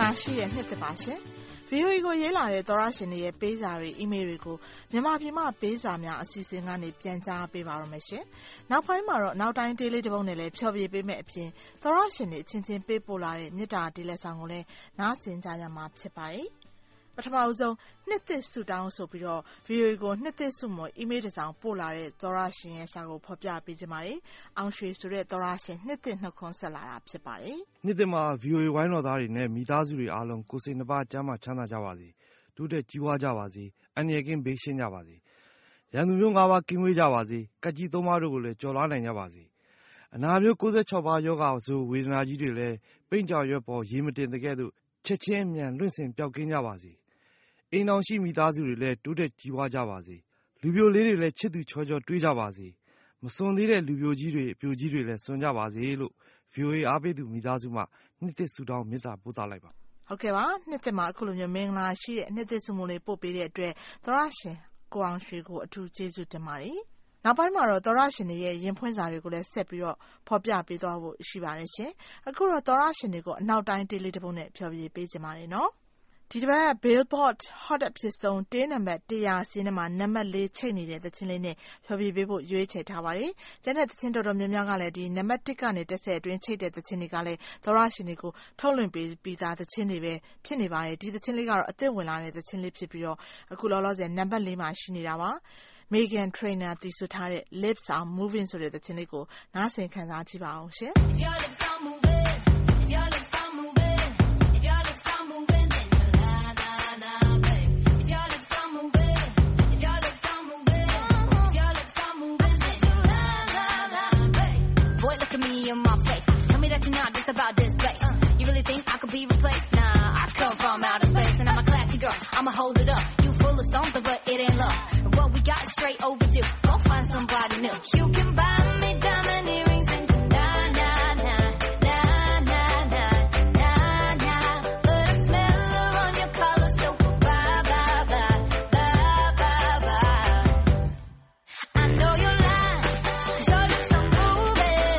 ရှိတဲ့နှစ်သက်ပါရှင်။ VOA ကိုရေးလာတဲ့သောရရှင်တွေရဲ့ပေးစာတွေအီးမေးလ်တွေကိုမြန်မာပြည်မှပေးစာများအစီအစဉ်ကနေပြန်ကြားပေးပါရမယ်ရှင်။နောက်ပိုင်းမှာတော့နောက်တိုင်းဒေးလေးတစ်ပုဒ်နဲ့လည်းဖြောပြပေးမယ့်အပြင်သောရရှင်တွေအချင်းချင်းပေးပို့လာတဲ့မြစ်တာဒေးလက်ဆောင်ကိုလည်းနားဆင်ကြရမှာဖြစ်ပါတယ်။ပထမဦးဆုံးနှစ်သက်ဆုတောင်းဆိုပြီးတော့ VOA ကိုနှစ်သက်ဆုမွန်အီးမေးလ်တစ်စောင်ပို့လာတဲ့သောရရှင်ရဲ့စာကိုဖော်ပြပေးကြပါမယ်။အောင်ရွှေဆိုတဲ့သောရရှင်နှစ်သက်နှုတ်ခွန်းဆက်လာတာဖြစ်ပါတယ်။နှစ်သက်မှာ VOA ဝိုင်းတော်သားတွေနဲ့မိသားစုတွေအားလုံးကိုယ်စိတ်နှပါကျမ်းမာချမ်းသာကြပါစေ။တိုးတက်ကြီးပွားကြပါစေ။အန္တရာယ်ကင်းဘေးရှင်းကြပါစေ။ရန်သူမျိုး၅ပါးကင်းဝေးကြပါစေ။ကပ်ကြီး၃ပါးတို့ကိုလည်းကျော်လွှားနိုင်ကြပါစေ။အနာမျိုး96ပါးယောဂဆိုဝေဒနာကြီးတွေလည်းပိန့်ကြော်ရွက်ပေါ်ရေမတင်တဲ့ကဲ့သို့ချက်ချင်းအမြန်လွင့်စင်ပျောက်ကင်းကြပါစေ။အိမ်တော်ရှိမိသားစုတွေလည်းတိုးတက်ကြီးပွားကြပါစေ။လူပြိုလေးတွေလည်းချစ်သူချောချောတွေးကြပါစေ။မစွန်သေးတဲ့လူပြိုကြီးတွေအပြိုကြီးတွေလည်းစွန်ကြပါစေလို့ VOA အားပေးသူမိသားစုမှနှစ်သက်ဆုတောင်းမေတ္တာပို့သလိုက်ပါဟုတ်ကဲ့ပါနှစ်သက်မှာအခုလိုမျိုးမင်္ဂလာရှိတဲ့နှစ်သက်ဆုမွန်လေးပို့ပေးတဲ့အတွက်သောရရှင်ကိုအောင်ရွှေကိုအထူးကျေးဇူးတင်ပါတယ်နောက်ပိုင်းမှာတော့သောရရှင်တွေရဲ့ရင်ဖွင့်စာတွေကိုလည်းဆက်ပြီးတော့ဖော်ပြပေးသွားဖို့ရှိပါတယ်ရှင်အခုတော့သောရရှင်တွေကိုအနောက်တိုင်းဒေးလေးတစ်ပုဒ်နဲ့ဖြောပြပေးကြပါမယ်နော်ဒီတစ်ပတ် Billboard Hot အဖြစ်ဆုံးတေးနံပါတ်100စီးနဲ့မှာနံပါတ်4ချိတ်နေတဲ့သချင်းလေးနဲ့ဖြောပြပေးဖို့ရွေးချယ်ထားပါတယ်။ကျန်တဲ့သချင်းတော်တော်များများကလည်းဒီနံပါတ်1ကနေ10အတွင်းချိတ်တဲ့သချင်းတွေကလည်းသောရရှင်တွေကိုထုတ်လွှင့်ပေးပြီးသားသချင်းတွေပဲဖြစ်နေပါတယ်။ဒီသချင်းလေးကတော့အသစ်ဝင်လာတဲ့သချင်းလေးဖြစ်ပြီးတော့အခုလောလောဆယ်နံပါတ်4မှာရှိနေတာပါ။ Megan Trainor တီးဆိုထားတဲ့ Lips Are Moving ဆိုတဲ့သချင်းလေးကိုနားဆင်ခံစားကြည့်ပါအောင်ရှင်။ Your lips are moving, your lips are moving, your lips are moving in my face. Tell me that you're not just about this place. You really think I could be replaced? Nah, I come from outer space and I'm a classy girl. I'ma hold it up. You full of something, but it ain't love. And what we got is straight overdue. Go find somebody new. You can buy me diamond earrings and nah, nah, nah, nah, nah, nah, nah, nah. But I smell her on your collar, so bye, bye, bye, bye, bye, bye. I know you're lying, 'cause your lips are moving.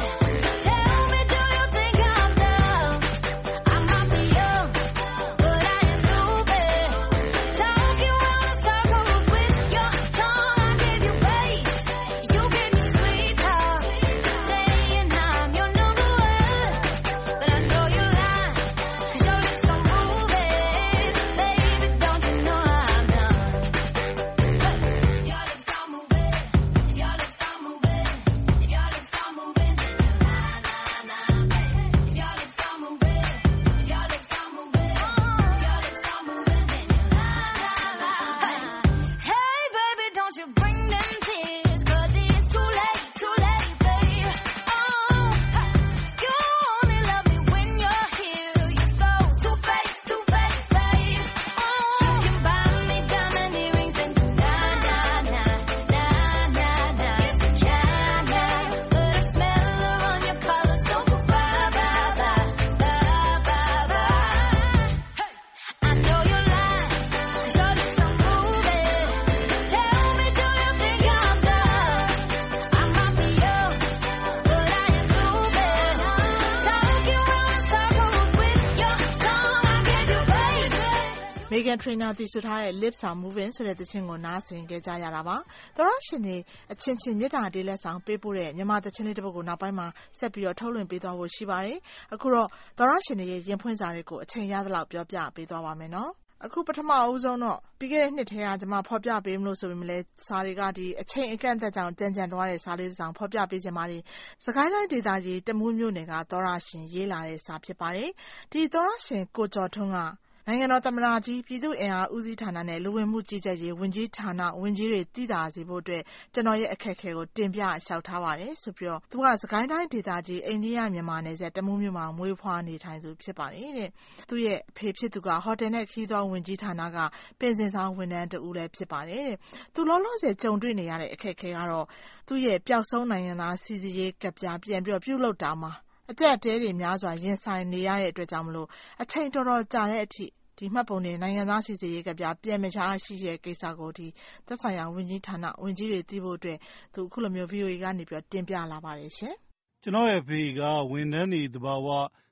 Megan Trainor တီးဆိုထားတဲ့ Lips Are Moving ဆိုတဲ့သချင်းကိုနားဆင်ခဲ့ကြရတာပါ။သောရရှင်တွေအချင်းချင်းမြတ်တာဒေးလက်ဆောင်ပေးပို့တဲ့မြန်မာသချင်းလေးတစ်ပုဒ်ကိုနောက်ပိုင်းမှာဆက်ပြီးတော့ထုတ်လွှင့်ပေးသွားဖို့ရှိပါတယ်။အခုတော့သောရရှင်တွေရဲ့ရင်ဖွင့်စာတွေကိုအချိန်ရသလောက်ပြောပြပေးသွားပါမယ်နော်။အခုပထမအဦးဆုံးတော့ပြီးခဲ့တဲ့နှစ်ထဲကကျွန်မဖော်ပြပေးမလို့ဆိုပေမဲ့လည်းစာတွေကဒီအချိန်အကန့်အသတ်ကြောင့်ကြမ်းသွားတဲ့စာလေးတစ်စောင်ဖော်ပြပေးခြင်းပါတယ်။စကိုင်းတိုင်းဒေသကြီးတမူးမြို့နယ်ကသောရရှင်ရေးလာတဲ့စာဖြစ်ပါတယ်။ဒီသောရရှင်ကိုကျော်ထွန်းကနိုင်ငံတော်သမ္မတကြီးပြည်သူ့အင်အားဦးစီးဌာနနဲ့လူဝင်မှုကြီးကြပ်ရေးဝန်ကြီးဌာနဝန်ကြီးတွေသိသာစေဖို့အတွက်ကျွန်တော်ရဲ့အခက်အခဲကိုတင်ပြလျှောက်ထားပါတယ်ဆိုပြီးတော့သူကစကိုင်းတိုင်းဒေသကြီးအိန္ဒိယမြန်မာနယ်စပ်တမူးမြို့မှာမွေးဖွားနေထိုင်သူဖြစ်ပါတယ်တဲ့သူရဲ့အဖေဖြစ်သူကဟိုတယ်နဲ့ခရီးသွားဝန်ကြီးဌာနကပင်စင်ဆောင်ဝန်ထမ်းတဦးလည်းဖြစ်ပါတယ်တဲ့သူလောလောဆယ်ကြုံတွေ့နေရတဲ့အခက်အခဲကတော့သူရဲ့ပျောက်ဆုံးနိုင်ငံသားစီစီရေးကပ်ပြားပြန်ပြီးတော့ပြုလုပ်တာမှာအကြက်တဲတွေများစွာရင်ဆိုင်နေရတဲ့အတွက်ကြောင့်မလို့အချိန်တော်တော်ကြာတဲ့အထိဒီမှတ်ပုံနဲ့နိုင်ငံသားစီစီရေးကပြပြန်မရှားရှိတဲ့ကိစ္စကိုဒီသက်ဆိုင်ရာဝန်ကြီးဌာနဝန်ကြီးတွေသိဖို့အတွက်သူခုလိုမျိုး VOA ကနေပြီးတင်ပြလာပါတယ်ရှင်ကျွန်တော်ရဲ့ဖေကဝန်ထမ်းတွေတဘာဝ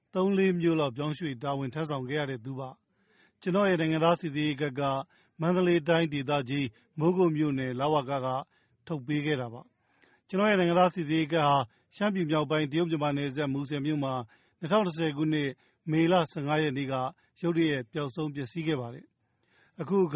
3-4 မြို့လောက်ပြောင်းရွှေ့တာဝန်ထမ်းဆောင်ခဲ့ရတဲ့သူပါကျွန်တော်ရဲ့နိုင်ငံသားစီစစ်ရေးကကမန္တလေးတိုင်းဒေသကြီးမိုးကုတ်မြို့နယ်လဝကကထုတ်ပေးခဲ့တာပါကျွန်တော်ရဲ့နိုင်ငံသားစီစစ်ရေးကဟာရှမ်းပြည်မြောက်ပိုင်းတရုတ်မြန်မာနယ်စပ်မူဆယ်မြို့မှာ2010ခုနှစ်မေလ15ရက်နေ့ကရုတ်တရက်ပျောက်ဆုံးပျက်စီးခဲ့ပါတယ်အခုက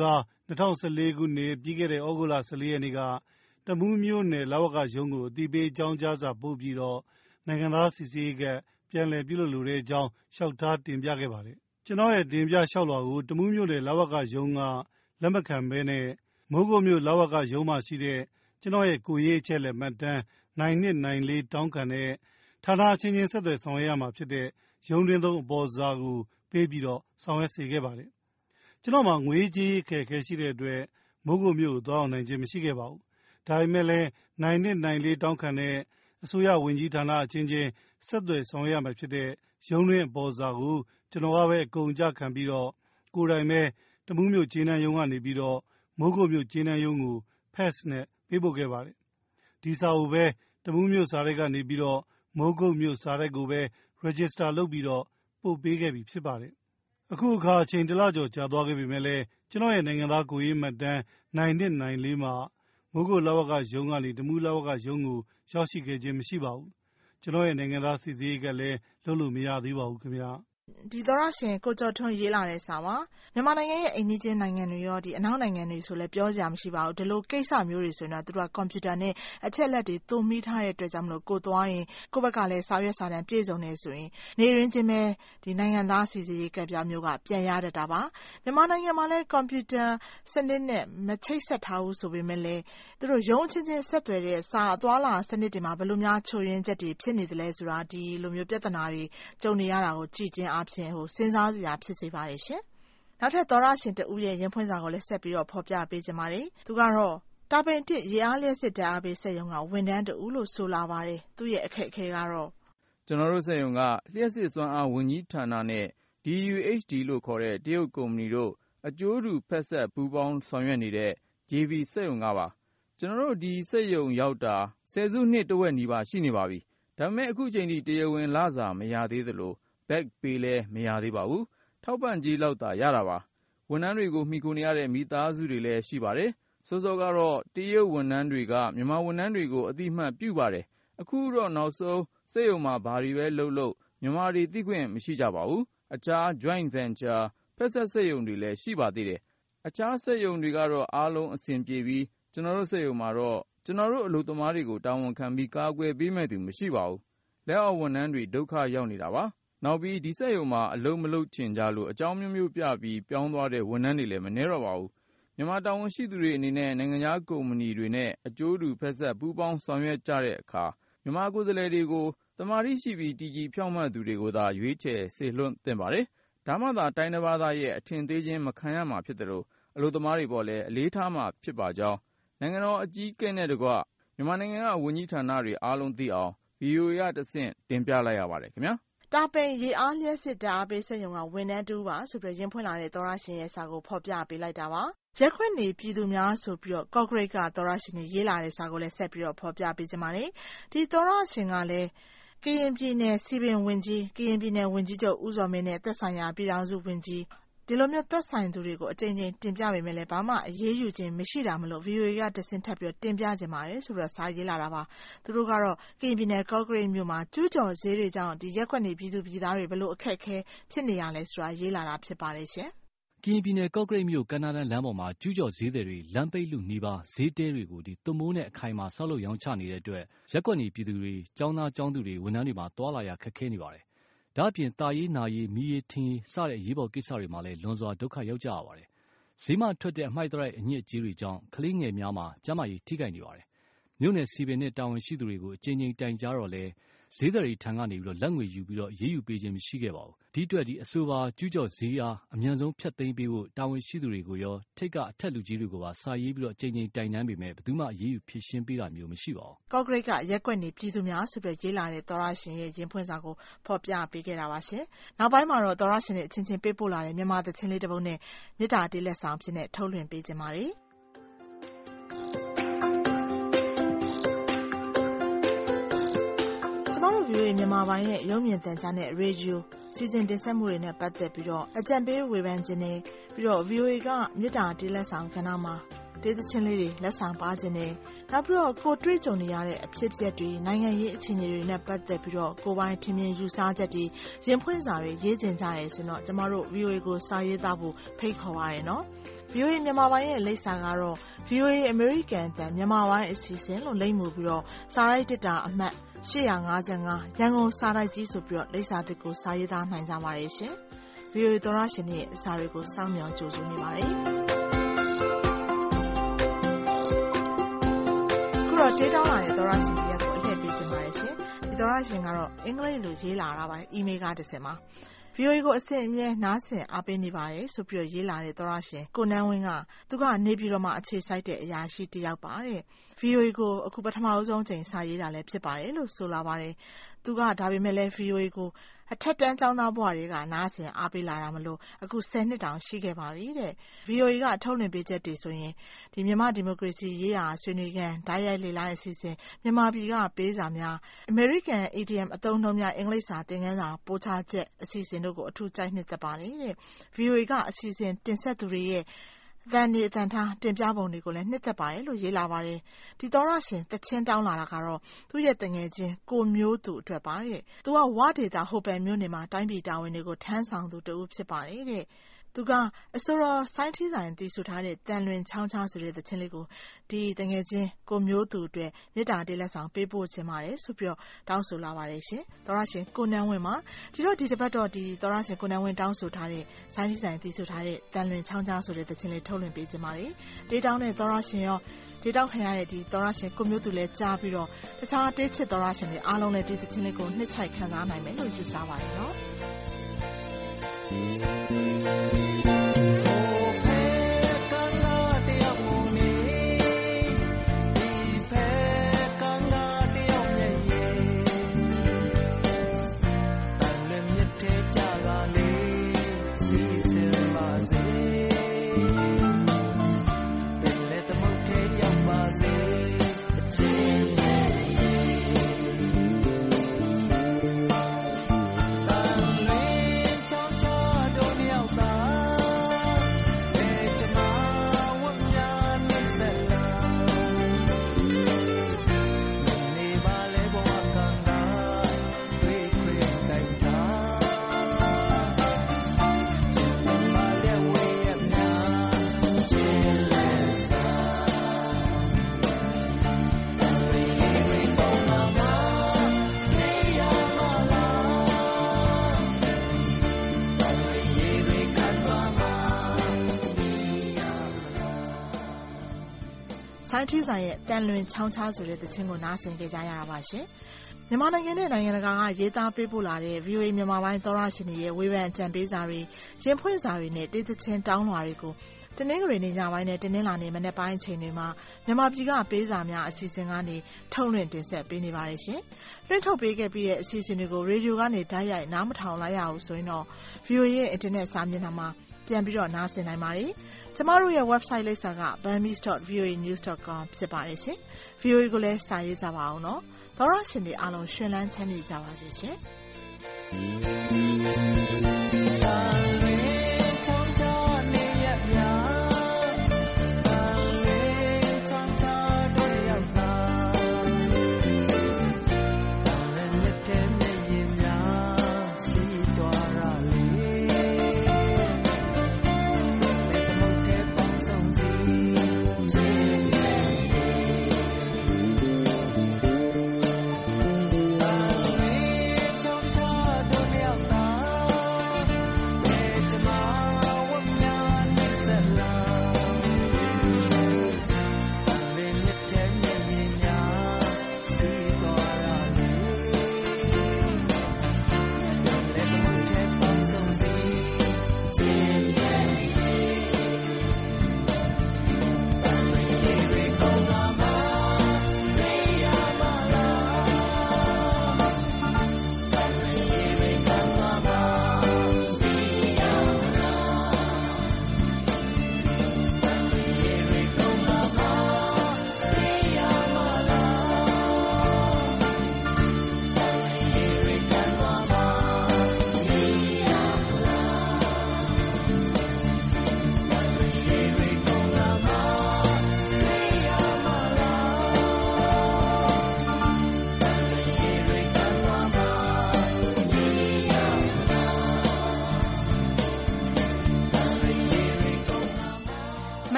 2014ခုနှစ်ပြီးခဲ့တဲ့ဩဂုတ်လ14ရက်နေ့ကတမူးမြို့နယ်လဝကရုံးကိုအတိပေးအကြောင်းကြားစာပို့ပြီးတော့နိုင်ငံသားစီစစ်ရေးကပြန်လည်ပြုလုပ်လိုတဲ့အကြောင်းလျှောက်ထားတင်ပြခဲ့ပါတယ်ကျွန်တော်ရဲ့တင်ပြလျှောက်လွှာကိုတမူးမြို့နယ်လဝကရုံးကလက်မခံဘဲနဲ့မိုးကုတ်မြို့လဝကရုံးမှာရှိတဲ့ကျွန်တော်ရဲ့ကိုရေးအချက်လက်မှတ်တမ်း9294တောင်းခံတဲ့ဌာနအချင်းချင်းဆက်သွယ်ဆောင်ရွက်ရမှာဖြစ်တဲ့ရုံးတွင်းသုံးအပေါ်စာကိုပေးပြီးတော့ဆောင်ရွက်စေခဲ့ပါတယ်ကျွန်တော်မှာငွေကြေးအခက်အခဲရှိတဲ့အတွက်မိုးကုတ်မြို့ကိုသွားအောင်နိုင်ခြင်းမရှိခဲ့ပါဘူးဒါပေမဲ့လည်း9294တောင်းခံတဲ့အစိုးရဝန်ကြီးဌာနအချင်းချင်းဆက်သွယ်ဆောင်ရွက်ရမှာဖြစ်တဲ့ရုံးတွင်းအပေါ်စာကိုကျွန်တော်ကပဲအကုန်အကျခံပြီးတော့ကိုယ်တိုင်ပဲတမူးမြို့ကျေးနန်းရုံးကနေပြီးတော့မိုးကုတ်မြို့ကျေးနန်းရုံးကို fax နဲ့ပေးပို့ခဲ့ပါတယ်ဒီစာကိုပဲတမူးမြို့စာရိုက်ကနေပြီးတော့မိုးကုတ်မြို့စာရိုက်ကိုပဲ register လုပ်ပြီးတော့ပို့ပေးခဲ့ပြီဖြစ်ပါတယ်အခုအခါအချိန်တစ်လကျော်ကြာသွားခဲ့ပြီမဲ့လည်းကျွန်တော်ရဲ့နိုင်ငံသားကိုရေးမှတ်တမ်း9294မှာမိုးကုတ်လဝကရုံးကနေတမူးလဝကရုံးကိုရောက်ရှိခဲ့ခြင်းမရှိပါဘူးကျွန်တော်ရဲ့နိုင်ငံသားစီစစ်ရေးကလည်းလုပ်လို့မရသေးပါဘူးခင်ဗျာဒီသောရရှင်ကိုကျော်ထွန်းရေးလာတဲ့စာပါမြန်မာနိုင်ငံရဲ့အိမ်နီးချင်းနိုင်ငံတွေရောဒီအနောက်နိုင်ငံတွေဆိုလည်းပြောစရာမရှိပါဘူးဒီလိုကိစ္စမျိုးတွေဆိုရင်တော့သူတို့ကကွန်ပျူတာနဲ့အချက်လက်တွေသုံးမိထားတဲ့အတွက်ကြောင့်မလို့ကိုသွားရင်ကိုဘက်ကလည်းစာရွက်စာတမ်းပြည့်စုံနေဆိုရင်နေရင်းချင်းပဲဒီနိုင်ငံသားစီစစ်ရေးကပ်ပြားမျိုးကပြန်ရတတ်တာပါမြန်မာနိုင်ငံမှာလည်းကွန်ပျူတာစနစ်နဲ့မချိတ်ဆက်ထားဘူးဆိုပေမဲ့လည်းသူတို့ရုံးချင်းချင်းဆက်သွယ်တဲ့စာအသွားလာစနစ်တွေမှာဘယ်လိုများချိုးရင်းချက်တွေဖြစ်နေသလဲဆိုတာဒီလိုမျိုးပြဿနာတွေကြုံနေရတာကိုကြည်ကျင်အားဖြင့်စဉ်းစားစရာဖြစ်စေပါတယ်ရှင်။နောက်ထပ်သောရရှင်တဦးရဲ့ရင်ဖွင့်စာကိုလည်းဆက်ပြီးတော့ဖော်ပြပေးကြပါမယ်။သူကတော့တာပင်တစ်ရေအားလျှက်စစ်ဓာတ်အားပေးစက်ရုံကဝန်ထမ်းတဦးလို့ဆိုလာပါတယ်။သူ့ရဲ့အခက်အခဲကတော့ကျွန်တော်တို့စက်ရုံကလျှက်စစ်စွမ်းအားဝန်ကြီးဌာနနဲ့ DUHD လို့ခေါ်တဲ့တရုတ်ကုမ္ပဏီတို့အကျိုးတူဖက်ဆက်ပူးပေါင်းဆောင်ရွက်နေတဲ့ JV စက်ရုံကပါကျွန်တော်တို့ဒီစက်ရုံရောက်တာ10စုနှစ်တဝက်နီးပါးရှိနေပါပြီ။ဒါပေမဲ့အခုချိန်ထိတရားဝင်လစာမရသေးသလိုback pay လည်းမရသေးပါဘူး။ထောက်ပံ့ကြေးလောက်သာရတာပါ။ဝန်ထမ်းတွေကိုမှီခိုနေရတဲ့မိသားစုတွေလည်းရှိပါတယ်။စောစောကတော့တရုတ်ဝန်ထမ်းတွေကမြန်မာဝန်ထမ်းတွေကိုအတိအမှတ်ပြုပါတယ်။အခုတော့နောက်ဆုံးစက်ရုံမှာဘာတွေပဲလုပ်မြန်မာတွေသိခွင့်မရှိကြပါဘူး။အခြား joint venture ဖက်ဆက်စက်ရုံတွေလည်းရှိပါသေးတယ်။အခြားစက်ရုံတွေကတော့အားလုံးအဆင်ပြေပြီးကျွန်တော်တို့စက်ရုံမှာတော့ကျွန်တော်တို့အလုပ်သမားတွေကိုတာဝန်ခံပြီးကာကွယ်ပေးမဲ့သူမရှိပါဘူး။လက်အောက်ဝန်ထမ်းတွေဒုက္ခရောက်နေတာပါ။နောက်ပြီးဒီစက်ရုံမှာအလုပ်မလုပ်ချင်ကြလို့အကြောင်းမျိုးမျိုးပြပြီးပြောင်းသွားတဲ့ဝန်ထမ်းတွေလည်းမနှဲတော့ပါဘူး။မြန်မာတာဝန်ရှိသူတွေအနေနဲ့နိုင်ငံခြားကုမ္ပဏီတွေနဲ့အကျိုးတူဖက်ဆက်ပူးပေါင်းဆောင်ရွက်ကြတဲ့အခါမြန်မာကိုယ်စားလှယ်တွေကိုသမာဓိရှိပြီးတည်ကြည်ဖြောင့်မတ်သူတွေကိုသာရွေးချယ်စေလွှတ်သင့်ပါတယ်။ဒါမှသာတိုင်းတစ်ပါးသားရဲ့အထင်သေးခြင်းမခံရမှာဖြစ်တယ်လို့အလုပ်သမားတွေပေါ်လည်းအလေးထားမှာဖြစ်ပါကြောင်းနိုင်ငံတော်အကြီးအကဲနဲ့တကွမြန်မာနိုင်ငံကဝန်ကြီးဌာနတွေအားလုံးသိအောင် VOA ကတဆင့်တင်ပြလိုက်ရပါတယ်ခင်ဗျာ။တာပင်ရေအားလျှက်စစ်ဓာတ်အားပေးစက်ရုံကဝန်ထမ်းတူပါဆိုပြီးရင်ဖွင့်လာတဲ့သောရရှင်ရဲ့စာကိုဖော်ပြပေးလိုက်တာပါ။ရက်ခွင့်နေပြည်သူများဆိုပြီးတော့ကော့ဂရိတ်ကသောရရှင်တွေရေးလာတဲ့စာကိုလည်းဆက်ပြီးတော့ဖော်ပြပေးကြပါမယ်။ဒီသောရရှင်ကလည်းကရင်ပြည်နယ်စီပင်ဝန်ကြီးကရင်ပြည်နယ်ဝန်ကြီးချုပ်ဦးဇော်မင်းနဲ့သက်ဆိုင်ရာပြည်ထောင်စုဝန်ကြီးဒီလိုမျိုးသက်ဆိုင်သူတွေကိုအကြိမ်ကြိမ်တင်ပြပေမဲ့လည်းဘာမှအရေးယူခြင်းမရှိတာမလို့ VOA ကတဆင့်ထပ်ပြီးတော့တင်ပြခြင်းပါတယ်ဆိုတော့စာရေးလာတာပါသူတို့ကတော့ကရင်ပြည်နယ်ကော့ဂရိတ်မြို့မှာကျူးကျော်ဈေးတွေကြောင့်ဒီရက်ကွက်နေပြည်သူပြည်သားတွေဘယ်လိုအခက်အခဲဖြစ်နေရလဲဆိုတာရေးလာတာဖြစ်ပါတယ်ရှင်ကရင်ပြည်နယ်ကော့ဂရိတ်မြို့ကန္နာဒန်လမ်းပေါ်မှာကျူးကျော်ဈေးတွေလမ်းပိတ်လူနီးပါးဈေးတဲတွေကိုသွမိုးနဲ့အခိုင်အမာဆောက်လုပ်ရောင်းချနေတဲ့အတွက်ရက်ကွက်နေပြည်သူတွေကျောင်းသားကျောင်းသူတွေဝန်ထမ်းတွေမှာတွာလာရခက်ခဲနေပါတယ်။ဒါ့အပြင်တာရေးနာရေးမီးရေးထင်းရေးစတဲ့အရေးပေါ်ကိစ္စတွေမှာလည်းလွန်စွာဒုက္ခရောက်ကြရပါတယ်။ဈေးမှထွက်တဲ့အမှိုက်သရိုက်အညစ်အကြေးတွေကြောင့်ကလေးငယ်များမှာကျန်းမာရေးထိခိုက်နေပါတယ်။မြို့နယ်စီပင်နဲ့တာဝန်ရှိသူတွေကိုအကြိမ်ကြိမ်တိုင်ကြားတော့လဲဈေးသည်တွေထံကနေလက်ငွေယူပြီးရေးယူပေးခြင်းမရှိခဲ့ပါဘူး။ဒီအတွက်အဆိုပါကျူးကျော်ဈေးအားအမြန်ဆုံးဖျက်သိမ်းပေးဖို့တာဝန်ရှိသူတွေကိုရောထိပ်ကအထက်လူကြီးတွေကိုပါစာရေးပြီးအကြိမ်ကြိမ်တိုင်တန်းပေမဲ့ဘယ်သူမှရေးယူဖြေရှင်းပေးတာမျိုးမရှိပါဘူး။ကော့ဂရိတ်ကရက်ကွက်နေပြည်သူများဆိုပြီးရေးလာတဲ့သောရရှင်ရဲ့ရင်ဖွင့်စာကိုဖော်ပြပေးခဲ့တာပါရှင်။နောက်ပိုင်းမှာတော့သောရရှင်ရဲ့အချင်းချင်းပေးပို့လာတဲ့မြန်မာသချင်းလေးတစ်ပုဒ်နဲ့မေတ္တာတေးလက်ဆောင်ဖြစ်တဲ့ထုတ်လွှင့်ပေးခြင်းပါတယ်။ကျမတို့ VOA မြန်မာပိုင်းရဲ့ရုပ်မြင်သံကြားနဲ့ရေဒီယိုစီစဉ်တင်ဆက်မှုတွေနဲ့ပတ်သက်ပြီးတော့အကြံပေးဝေဖန်ခြင်းနဲ့ပြီးတော့ VOA ကမြစ်တာတေးလက်ဆောင်ကဏ္ဍမှာတေးသချင်းလေးတွေလက်ဆောင်ပါခြင်းနဲ့နောက်ပြီးတော့ကိုတွေ့ကြုံနေရတဲ့အဖြစ်အပျက်တွေနိုင်ငံရေးအခြေအနေတွေနဲ့ပတ်သက်ပြီးတော့ကိုပိုင်ထင်မြင်ယူဆချက်တွေရင်ဖွင့်စာတွေရေးကျင်ကြရဲဆိုတော့ကျမတို့ VOA ကိုစာရေးသားဖို့ဖိတ်ခေါ်ပါရနော်VOA မြန်မာပိုင်းရဲ့လိပ်စာကတော့ VOA American အသံမြန်မာပိုင်းအစီအစဉ်လို့လိပ်မှုပြီးတော့စာရိုက်တစ်တာအမှတ်855ရန်ကုန်စာရိုက်ကြီးဆိုပြီးတော့လိပ်စာသစ်ကိုစာရေးသားနိုင်ကြပါတယ်ရှင် VOA သောရရှင်ရဲ့အစာတွေကိုစောင့်မျှော်ကြိုဆိုနေပါတယ်ခုတော့တေးတောင်းလာတဲ့သောရရှင်ကြီးကိုအလှည့်ပေးခြင်းပါတယ်ရှင်ဒီသောရရှင်ကတော့အင်္ဂလိပ်လိုရေးလာတာပါအီးမေးလ်ကတစ်စင်မှာVOA ကိုအစဉ်အမြဲနားဆင်အားပေးနေပါတယ်ဆိုပြီးတော့ရေးလာတဲ့သောရရှင်ကိုနန်းဝင်းကသူကနေပြည်တော်မှာအခြေစိုက်တဲ့အရာရှိတစ်ယောက်ပါတဲ့ VOA ကိုအခုပထမအဆုံးချိန်စာရေးတာလည်းဖြစ်ပါတယ်လို့ဆိုလာပါတယ်သူကဒါပေမဲ့လည်း VOA ကိုအထက်တန်းကျောင်းသားဘဝတွေကနားဆင်အားပေးလာတာမလို့အခု10နှစ်တောင်ရှိခဲ့ပါပြီတဲ့ VOA ကထုတ်လွှင့်ပေးချက်တွေဆိုရင်ဒီမြန်မာဒီမိုကရေစီရေးရာဆွေးနွေးခန်းဓာတ်ရိုက်လေ့လာအစီအစဉ်မြန်မာပြည်ကပေးစာများ American ATM အသုံးအနှုန်းများအင်္ဂလိပ်စာသင်ခန်းစာပို့ချချက်အစီအစဉ်တို့ကိုအထူးကြိုက်နှစ်သက်ပါတယ်တဲ့ VOA ကအစီအစဉ်တင်ဆက်သူတွေရဲ့အသံနေအသံထားတင်ပြပုံတွေကိုလည်းနှစ်သက်ပါတယ်လို့ရေးလာပါတယ်ဒီသောရရှင်တချင်းတောင်းလာတာကတော့သူ့ရဲ့တငယ်ချင်းကိုမျိုးသူအတွက်ပါတဲ့သူကဝဒေတာဟိုပယ်မြို့နယ်မှာတိုင်းပြည်တာဝန်တွေကိုထမ်းဆောင်သူတဦးဖြစ်ပါတယ်တဲ့သူကအစိုးရဆိုင်းထီးဆိုင်တည်ဆူထားတဲ့တန်လွင်ချောင်းချောင်းဆိုတဲ့သချင်းလေးကိုဒီတငယ်ချင်းကိုမျိုးသူအတွက်မြစ်တာတေးလက်ဆောင်ပေးပို့ခြင်းပါတယ်ဆိုပြီးတော့တောင်းဆိုလာပါတယ်ရှင်သောရရှင်ကိုနန်းဝင်းမှာဒီတစ်ပတ်တော့ဒီသောရရှင်ကိုနန်းဝင်းတောင်းဆိုထားတဲ့ဆိုင်းထီးဆိုင်တည်ဆူထားတဲ့တန်လွင်ချောင်းချောင်းဆိုတဲ့သချင်းလေးထုတ်လွှင့်ပေးခြင်းပါတယ်တေးတောင်းတဲ့သောရရှင်ရောတေးတောင်းခံရတဲ့ဒီသောရရှင်ကိုမျိုးသူလည်းကြားပြီးတော့တခြားတေးချစ်သောရရှင်တွေအားလုံးလည်းဒီသချင်းလေးကိုနှစ်ချိုက်ခံစားနိုင်မယ်လို့ယူဆပါတယ်နော်ဆိုင်းထီးဆိုင်ရဲ့တန်လွင်ချောင်းချားဆိုတဲ့သချင်းကိုနားဆင်ကြရတာပါရှင်မြန်မာနိုင်ငံနဲ့နိုင်ငံတကာကရေးသားပေးပို့လာတဲ့ VOA မြန်မာပိုင်းသောရရှင်တွေရဲ့ဝေဖန်အကြံပေးစာတွေရင်ဖွင့်စာတွေနဲ့တေးသချင်းတောင်းလွှာတွေကိုတနင်္ဂနွေနေ့ညပိုင်းနဲ့တနင်္လာနေ့မနက်ပိုင်းအချိန်တွေမှာမြန်မာပြည်ကပေးစာများအစီအစဉ်ကနေထုတ်လွှင့်တင်ဆက်ပေးနေပါတယ်ရှင်။လွှင့်ထုတ်ပေးခဲ့ပြီးတဲ့အစီအစဉ်တွေကိုရေဒီယိုကနေဓာတ်ရိုက်နားမထောင်လိုက်ရဘူးဆိုရင်တော့ VOA ရဲ့အင်တာနက်စာမျက်နှာမှာပြန်ပြီးတော့နားဆင်နိုင်ပါတယ်။ကျမတို့ရဲ့ website လိပ်စာက burmese.voanews.com ဖြစ်ပါတယ်ရှင်။ VOA ကိုလည်းစာရေးကြပါအောင်နော်။သောရရှင်တွေအားလုံးရှင်လန်းချမ်းမြေ့ကြပါစေရှင်။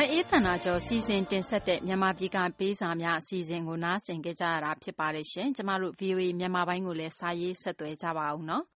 အေးသန္တာကျော်စီစဉ်တင်ဆက်တဲ့မြန်မာပြည်ကပေးစာများအစီအစဉ်ကိုနားဆင်ကြကြရတာဖြစ်ပါတယ်ရှင်။ကျမတို့ VOA မြန်မာပိုင်းကိုလည်းစာရေးဆက်သွယ်ကြပါအောင်နော်။